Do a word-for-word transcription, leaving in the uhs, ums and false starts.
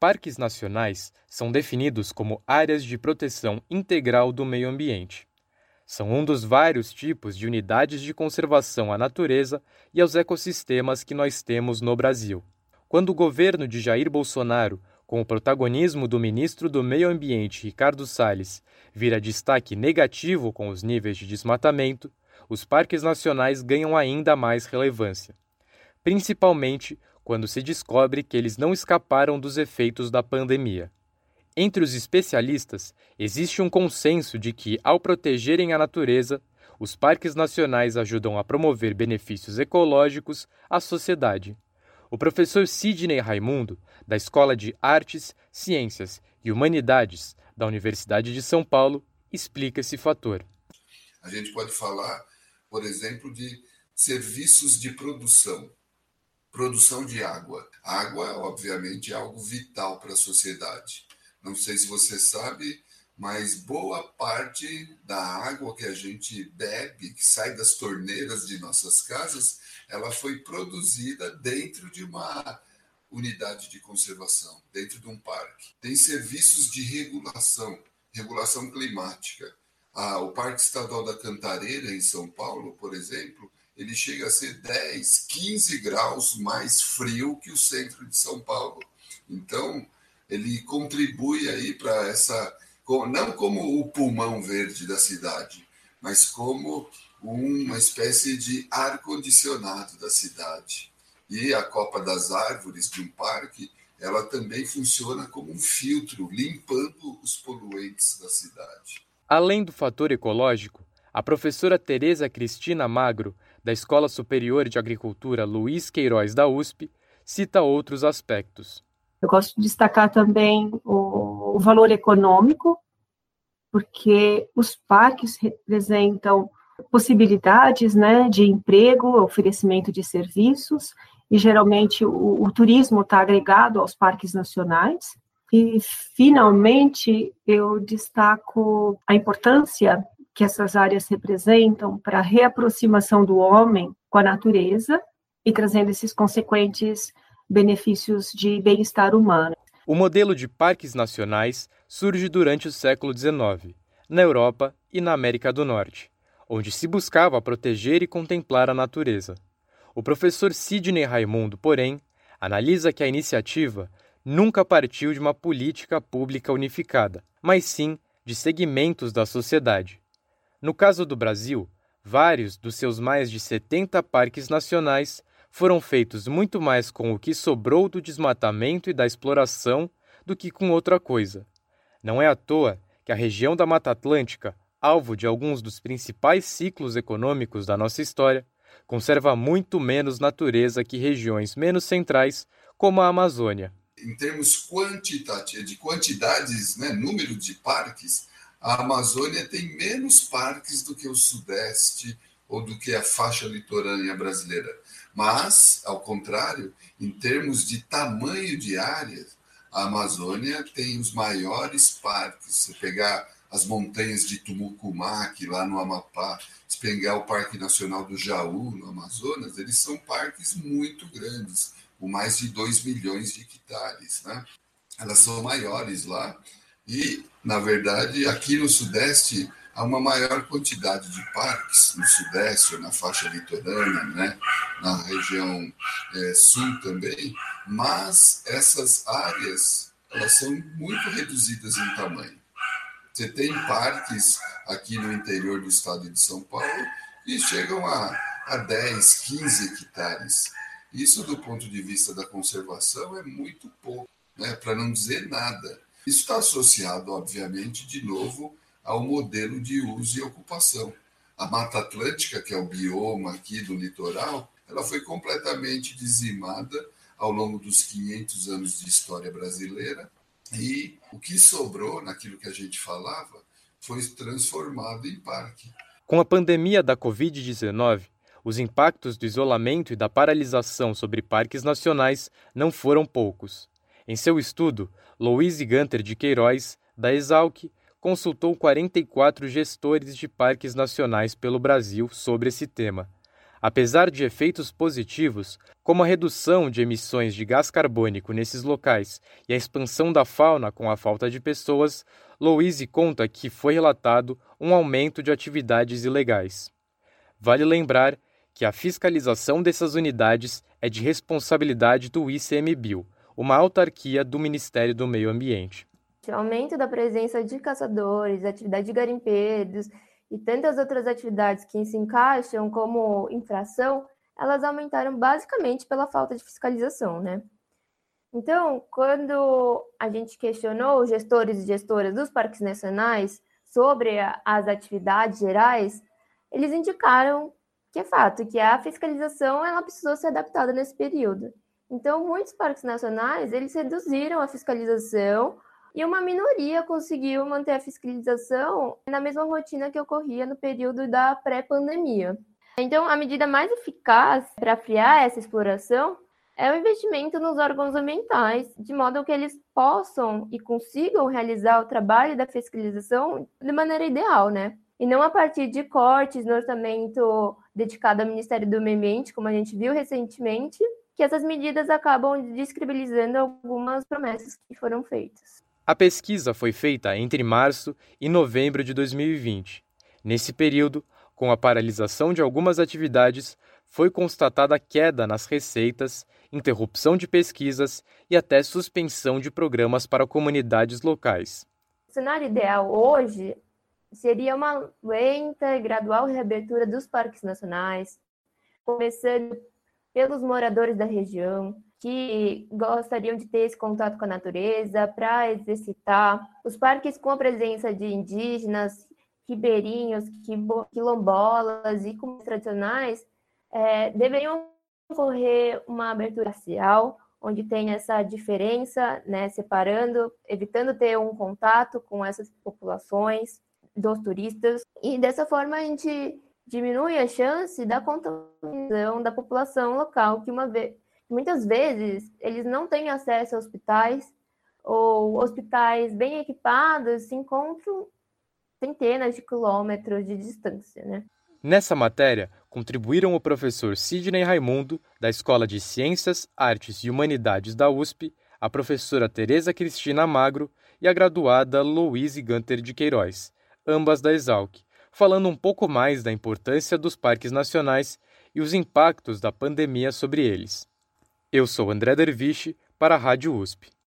Parques nacionais são definidos como áreas de proteção integral do meio ambiente. São um dos vários tipos de unidades de conservação à natureza e aos ecossistemas que nós temos no Brasil. Quando o governo de Jair Bolsonaro, com o protagonismo do ministro do Meio Ambiente, Ricardo Salles, vira destaque negativo com os níveis de desmatamento, os parques nacionais ganham ainda mais relevância, principalmente quando se descobre que eles não escaparam dos efeitos da pandemia. Entre os especialistas, existe um consenso de que, ao protegerem a natureza, os parques nacionais ajudam a promover benefícios ecológicos à sociedade. O professor Sidney Raimundo, da Escola de Artes, Ciências e Humanidades da Universidade de São Paulo, explica esse fator. A gente pode falar, por exemplo, de serviços de produção. Produção de água. Água, obviamente, é algo vital para a sociedade. Não sei se você sabe, mas boa parte da água que a gente bebe, que sai das torneiras de nossas casas, ela foi produzida dentro de uma unidade de conservação, dentro de um parque. Tem serviços de regulação, regulação climática. Ah, o Parque Estadual da Cantareira, em São Paulo, por exemplo, ele chega a ser dez, quinze graus mais frio que o centro de São Paulo. Então, ele contribui aí para essa, não como o pulmão verde da cidade, mas como uma espécie de ar-condicionado da cidade. E a copa das árvores de um parque, ela também funciona como um filtro, limpando os poluentes da cidade. Além do fator ecológico, a professora Tereza Cristina Magro, da Escola Superior de Agricultura Luiz Queiroz da U S P, cita outros aspectos. Eu gosto de destacar também o, o valor econômico, porque os parques representam possibilidades, né, de emprego, oferecimento de serviços, e geralmente o, o turismo está agregado aos parques nacionais. E, finalmente, eu destaco a importância que essas áreas representam para a reaproximação do homem com a natureza e trazendo esses consequentes benefícios de bem-estar humano. O modelo de parques nacionais surge durante o século dezenove, na Europa e na América do Norte, onde se buscava proteger e contemplar a natureza. O professor Sidney Raimundo, porém, analisa que a iniciativa nunca partiu de uma política pública unificada, mas sim de segmentos da sociedade. No caso do Brasil, vários dos seus mais de setenta parques nacionais foram feitos muito mais com o que sobrou do desmatamento e da exploração do que com outra coisa. Não é à toa que a região da Mata Atlântica, alvo de alguns dos principais ciclos econômicos da nossa história, conserva muito menos natureza que regiões menos centrais, como a Amazônia. Em termos quantitativos, de quantidades, né, número de parques, a Amazônia tem menos parques do que o Sudeste ou do que a faixa litorânea brasileira. Mas, ao contrário, em termos de tamanho de áreas, a Amazônia tem os maiores parques. Se pegar as montanhas de Tumucumaque, lá no Amapá, se pegar o Parque Nacional do Jaú, no Amazonas, eles são parques muito grandes, com mais de dois milhões de hectares, né? Elas são maiores lá. E, na verdade, aqui no Sudeste, há uma maior quantidade de parques, no Sudeste ou na faixa litorânea, né? Na região é, sul também, mas essas áreas elas são muito reduzidas em tamanho. Você tem parques aqui no interior do estado de São Paulo que chegam a, a dez, quinze hectares. Isso, do ponto de vista da conservação, é muito pouco, né? Para não dizer nada. Isso está associado, obviamente, de novo, ao modelo de uso e ocupação. A Mata Atlântica, que é o bioma aqui do litoral, ela foi completamente dizimada ao longo dos quinhentos anos de história brasileira e o que sobrou naquilo que a gente falava foi transformado em parque. Com a pandemia da covid dezenove, os impactos do isolamento e da paralisação sobre parques nacionais não foram poucos. Em seu estudo, Louise Gunter de Queiroz, da Exalc, consultou quarenta e quatro gestores de parques nacionais pelo Brasil sobre esse tema. Apesar de efeitos positivos, como a redução de emissões de gás carbônico nesses locais e a expansão da fauna com a falta de pessoas, Louise conta que foi relatado um aumento de atividades ilegais. Vale lembrar que a fiscalização dessas unidades é de responsabilidade do ICMBio, uma autarquia do Ministério do Meio Ambiente. O aumento da presença de caçadores, atividade de garimpeiros e tantas outras atividades que se encaixam como infração, elas aumentaram basicamente pela falta de fiscalização, né? Então, quando a gente questionou os gestores e gestoras dos parques nacionais sobre as atividades gerais, eles indicaram que é fato, que a fiscalização ela precisou ser adaptada nesse período. Então, muitos parques nacionais, eles reduziram a fiscalização e uma minoria conseguiu manter a fiscalização na mesma rotina que ocorria no período da pré-pandemia. Então, a medida mais eficaz para frear essa exploração é o investimento nos órgãos ambientais, de modo que eles possam e consigam realizar o trabalho da fiscalização de maneira ideal, né? E não a partir de cortes no orçamento dedicado ao Ministério do Meio Ambiente, como a gente viu recentemente, que essas medidas acabam descredibilizando algumas promessas que foram feitas. A pesquisa foi feita entre março e novembro de dois mil e vinte. Nesse período, com a paralisação de algumas atividades, foi constatada queda nas receitas, interrupção de pesquisas e até suspensão de programas para comunidades locais. O cenário ideal hoje seria uma lenta e gradual reabertura dos parques nacionais, começando pelos moradores da região, que gostariam de ter esse contato com a natureza para exercitar. Os parques com a presença de indígenas, ribeirinhos, quilombolas e comunidades tradicionais é, deveriam ocorrer uma abertura parcial, onde tem essa diferença, né, separando, evitando ter um contato com essas populações dos turistas. E dessa forma a gente diminui a chance da contaminação da população local, que uma vez muitas vezes eles não têm acesso a hospitais ou hospitais bem equipados se encontram centenas de quilômetros de distância, né? Nessa matéria, contribuíram o professor Sidney Raimundo, da Escola de Ciências, Artes e Humanidades da U S P, a professora Tereza Cristina Magro e a graduada Louise Gunter de Queiroz, ambas da Exalc, falando um pouco mais da importância dos parques nacionais e os impactos da pandemia sobre eles. Eu sou André Derviche, para a Rádio U S P.